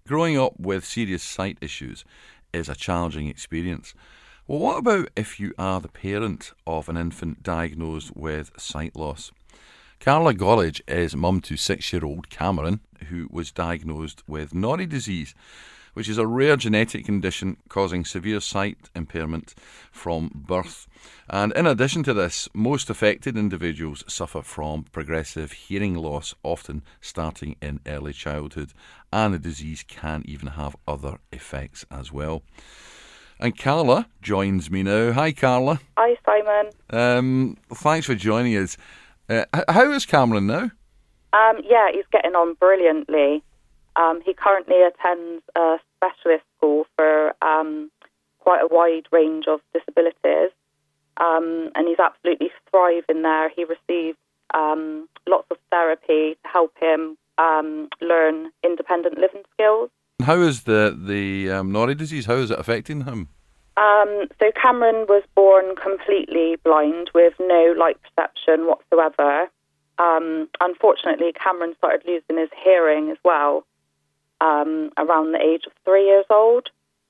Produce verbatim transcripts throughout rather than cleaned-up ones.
Growing up with serious sight issues is a challenging experience. Well, what about if you are the parent of an infant diagnosed with sight loss? Carla Gollage is mum to six-year-old Cameron, who was diagnosed with Norrie disease, which is a rare genetic condition causing severe sight impairment from birth. And in addition to this, most affected individuals suffer from progressive hearing loss, often starting in early childhood, and the disease can even have other effects as well. And Carla joins me now. Hi, Carla. Hi, Simon. Um, thanks for joining us. Uh, how is Cameron now? Um, yeah, he's getting on brilliantly. Um, he currently attends a specialist school for um, quite a wide range of disabilities, um, and he's absolutely thriving there. He receives um, lots of therapy to help him um, learn independent living skills. How is the, the um, Norrie disease, how is it affecting him? Um, so Cameron was born completely blind with no light perception whatsoever. Um, unfortunately, Cameron started losing his hearing as well um, around the age of three years old.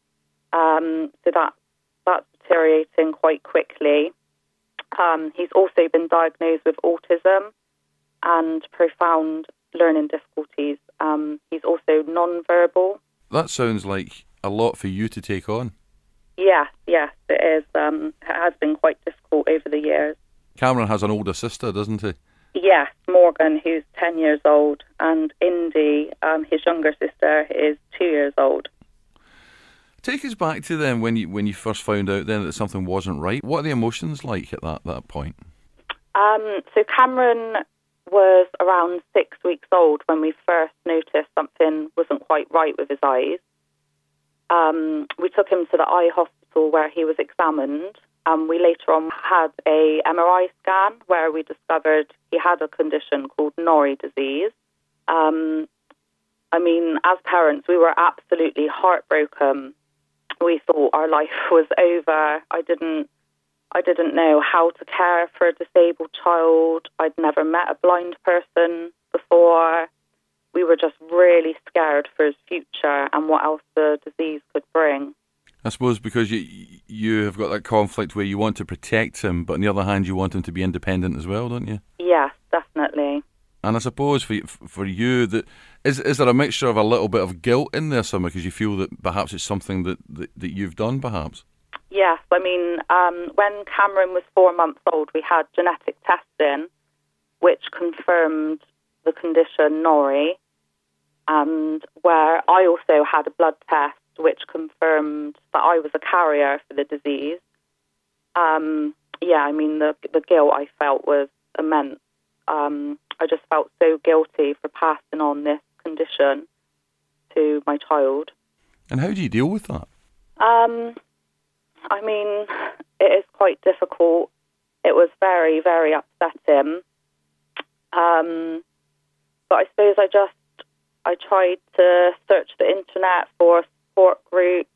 Um, so that that's deteriorating quite quickly. Um, he's also been diagnosed with autism and profound learning difficulties. Um, he's also non-verbal. That sounds like a lot for you to take on. Yes, yes, it is. Um, it has been quite difficult over the years. Cameron has an older sister, doesn't he? Yes, Morgan, who's ten years old, and Indy, um, his younger sister, is two years old. Take us back to then when you when you first found out then that something wasn't right. What are the emotions like at that, that point? Um, so Cameron was around six weeks old when we first noticed something wasn't quite right with his eyes. Um, we took him to the eye hospital where he was examined. Um, we later on had a M R I scan where we discovered he had a condition called Norrie disease. Um, I mean, as parents, we were absolutely heartbroken. We thought our life was over. I didn't, I didn't know how to care for a disabled child. I'd never met a blind person before. We were just really scared for his future and what else the disease could bring. I suppose because you you have got that conflict where you want to protect him, but on the other hand, you want him to be independent as well, don't you? Yes, definitely. And I suppose for for you, that is is there a mixture of a little bit of guilt in there somewhere because you feel that perhaps it's something that, that, that you've done, perhaps? Yes, I mean, um, when Cameron was four months old, we had genetic testing, which confirmed the condition Norrie, and where I also had a blood test which confirmed that I was a carrier for the disease. Um, yeah, I mean, the the guilt I felt was immense. Um, I just felt so guilty for passing on this condition to my child. And how do you deal with that? Um, I mean, it is quite difficult. It was very, very upsetting. Um, but I suppose I just, I tried to search the internet for support groups,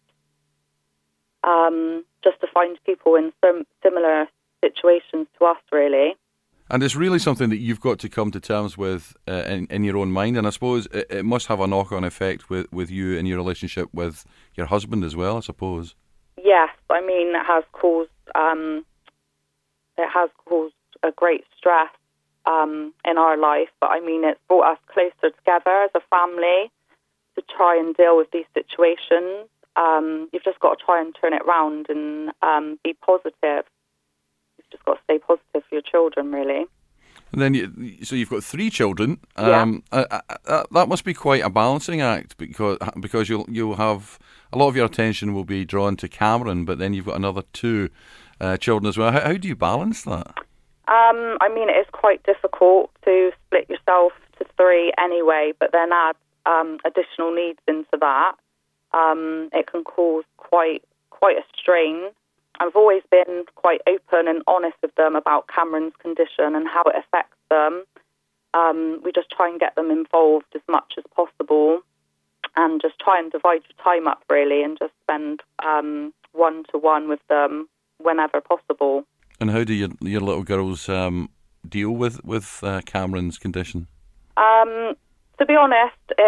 um, just to find people in some similar situations to us, really. And it's really something that you've got to come to terms with uh, in, in your own mind. And I suppose it, it must have a knock-on effect with, with you and your relationship with your husband as well, I suppose. Yes, I mean, it has caused, um, it has caused a great stress um, in our life. But I mean, it's brought us closer together as a family to try and deal with these situations. Um, you've just got to try and turn it round and um, be positive. Just got to stay positive for your children, really. And then, you, so you've got three children. Yeah. Um, uh, uh, that must be quite a balancing act because because you'll you'll have a lot of your attention will be drawn to Cameron, but then you've got another two uh, children as well. How, how do you balance that? Um, I mean, it is quite difficult to split yourself to three anyway, but then add um, additional needs into that. Um, it can cause quite quite a strain. I've always been quite open and honest with them about Cameron's condition and how it affects them. Um, we just try and get them involved as much as possible and just try and divide your time up, really, and just spend um, one-to-one with them whenever possible. And how do your, your little girls um, deal with, with uh, Cameron's condition? Um, to be honest, it's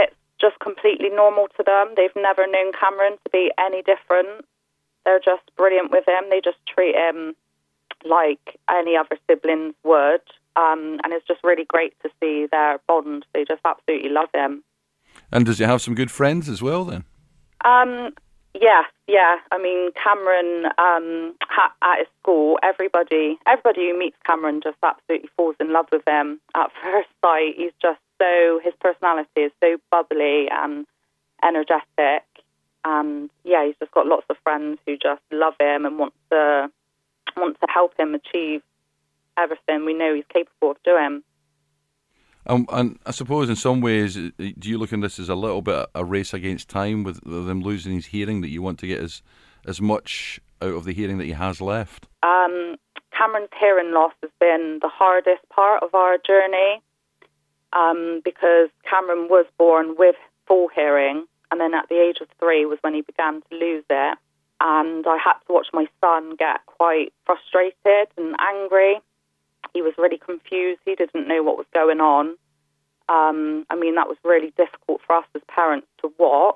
just completely normal to them. They've never known Cameron to be any different. They're just brilliant with him. They just treat him like any other siblings would. Um, and it's just really great to see their bond. They just absolutely love him. And does he have some good friends as well then? Um, yeah, yeah. I mean, Cameron, um, ha- at his school, everybody, everybody who meets Cameron just absolutely falls in love with him at first sight. He's just so, his personality is so bubbly and energetic. And yeah, he's just got lots of friends who just love him and want to want to help him achieve everything we know he's capable of doing. Um, and I suppose in some ways, do you look at this as a little bit a race against time with them losing his hearing, that you want to get as as much out of the hearing that he has left? Um, Cameron's hearing loss has been the hardest part of our journey um, because Cameron was born with full hearing, and then at the age of three was when he began to lose it. And I had to watch my son get quite frustrated and angry. He was really confused. He didn't know what was going on. Um, I mean, that was really difficult for us as parents to watch.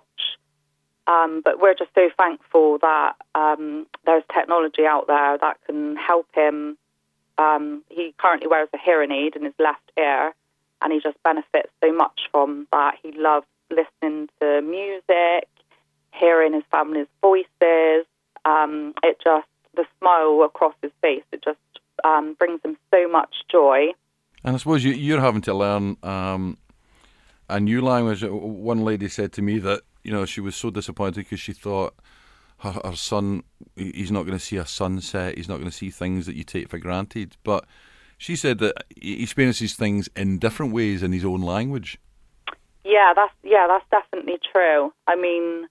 Um, but we're just so thankful that um, there's technology out there that can help him. Um, he currently wears a hearing aid in his left ear, and he just benefits so much from that. He loves listening to music, hearing his family's voices. Um, it just, the smile across his face, it just um, brings him so much joy. And I suppose you, you're having to learn um, a new language. One lady said to me that, you know, she was so disappointed because she thought her, her son, he's not going to see a sunset, he's not going to see things that you take for granted. But she said that he experiences things in different ways in his own language. Yeah, that's yeah, that's definitely true. I mean,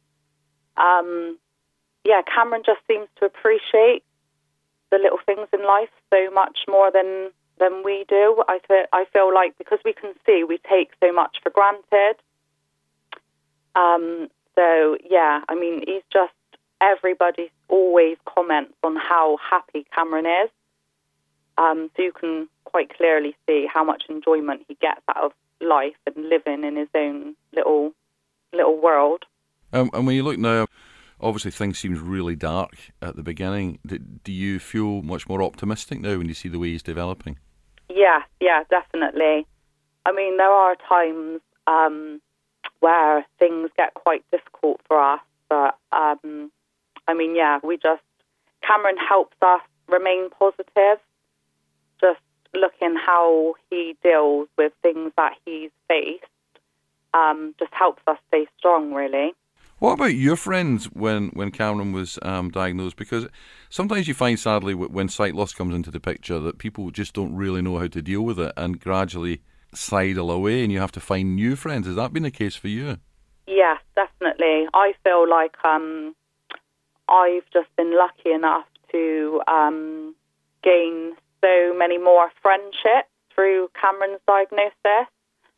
um, yeah, Cameron just seems to appreciate the little things in life so much more than than we do. I th- I feel like because we can see, we take so much for granted. Um, so yeah, I mean, he's just, everybody always comments on how happy Cameron is. Um, so you can quite clearly see how much enjoyment he gets out of life and living in his own little little world. Um, and when you look now, obviously things seem really dark at the beginning. Do, do you feel much more optimistic now when you see the way he's developing? Yeah, yeah, definitely. I mean, there are times um, where things get quite difficult for us, but um, I mean, yeah, we just, Cameron helps us remain positive, just looking how he deals with things that he's faced, um, just helps us stay strong, really. What about your friends when, when Cameron was um, diagnosed? Because sometimes you find, sadly, when sight loss comes into the picture, that people just don't really know how to deal with it and gradually sidle away, and you have to find new friends. Has that been the case for you? Yes, definitely. I feel like um, I've just been lucky enough to um, gain so many more friendships through Cameron's diagnosis.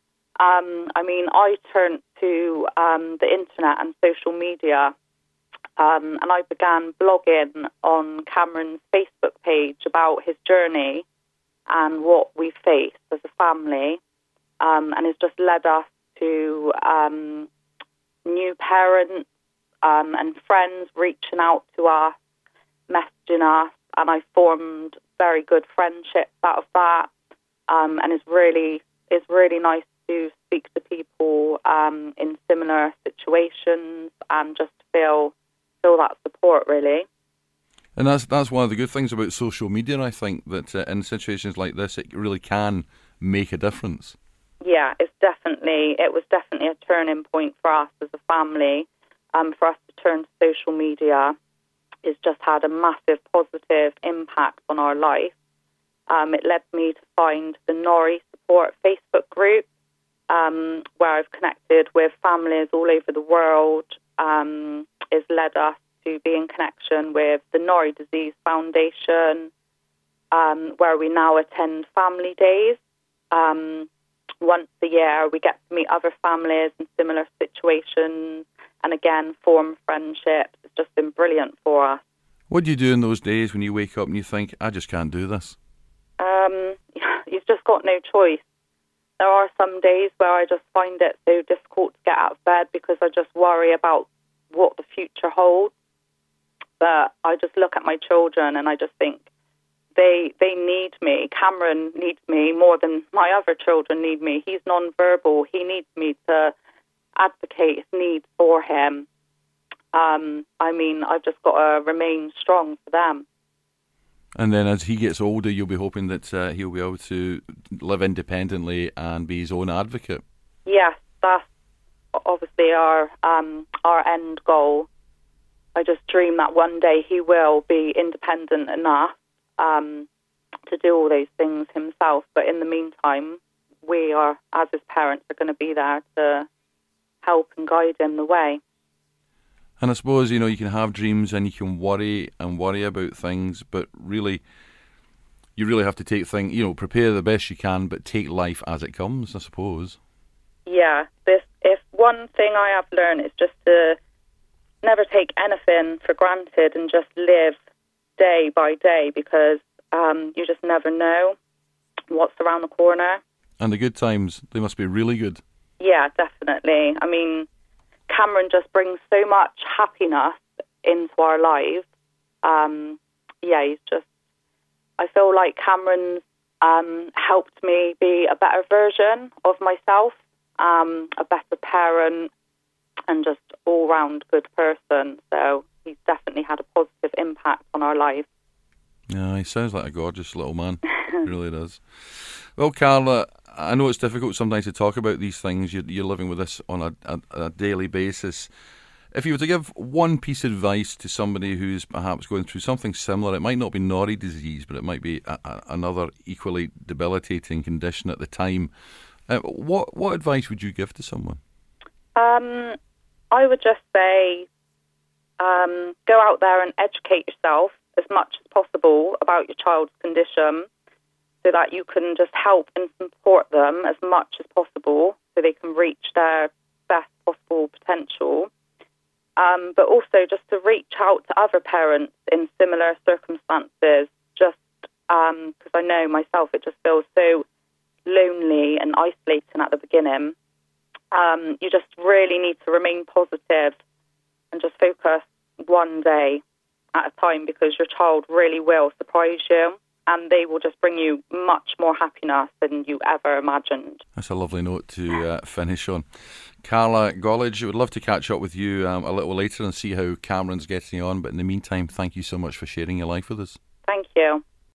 Um, I mean, I turned to um, the internet and social media, um, and I began blogging on Cameron's Facebook page about his journey and what we faced as a family, um, and it's just led us to um, new parents um, and friends reaching out to us, messaging us, and I formed very good friendships out of that, um, and it's really, it's really nice to speak to people um, in similar situations and just feel feel that support, really. And that's that's one of the good things about social media, I think, that uh, in situations like this, it really can make a difference. Yeah, it's definitely, it was definitely a turning point for us as a family. Um, for us to turn to social media, it's just had a massive positive impact on our life. Um, it led me to find the Norrie Support Facebook group, Um, where I've connected with families all over the world. Um, has led us to be in connection with the Norrie Disease Foundation, um, where we now attend family days. Um, once a year, we get to meet other families in similar situations and again form friendships. It's just been brilliant for us. What do you do in those days when you wake up and you think, I just can't do this? Um, you've just got no choice. there are some days where I just find it so difficult to get out of bed because I just worry about what the future holds. But I just look at my children and I just think they they need me. Cameron needs me more than my other children need me. He's non-verbal. He needs me to advocate his needs for him. Um, I mean, I've just got to remain strong for them. And then as he gets older, you'll be hoping that uh, he'll be able to live independently and be his own advocate. Yes, that's obviously our um, our end goal. I just dream that one day he will be independent enough um, to do all those things himself. But in the meantime, we are, as his parents, are going to be there to help and guide him the way. And I suppose, you know, you can have dreams and you can worry and worry about things, but really, you really have to take things, you know, prepare the best you can, but take life as it comes, I suppose. Yeah, this, if one thing I have learned is just to never take anything for granted and just live day by day, because um, you just never know what's around the corner. And the good times, they must be really good. Yeah, definitely. I mean, Cameron just brings so much happiness into our lives. Um, yeah, he's just, I feel like Cameron's um, helped me be a better version of myself, um, a better parent, and just all-round good person. So he's definitely had a positive impact on our lives. Yeah, he sounds like a gorgeous little man. He really does. Well, Carla, I know it's difficult sometimes to talk about these things. You're, you're living with this on a, a, a daily basis. If you were to give one piece of advice to somebody who's perhaps going through something similar, it might not be Norrie disease, but it might be a, a, another equally debilitating condition at the time. Uh, what what advice would you give to someone? Um, I would just say um, go out there and educate yourself as much as possible about your child's condition, so that you can just help and support them as much as possible so they can reach their best possible potential. Um, but also just to reach out to other parents in similar circumstances, just because um, I know myself it just feels so lonely and isolating at the beginning. Um, you just really need to remain positive and just focus one day at a time, because your child really will surprise you. And they will just bring you much more happiness than you ever imagined. That's a lovely note to uh, finish on. Carla Golledge, I would love to catch up with you um, a little later and see how Cameron's getting on. But in the meantime, thank you so much for sharing your life with us. Thank you.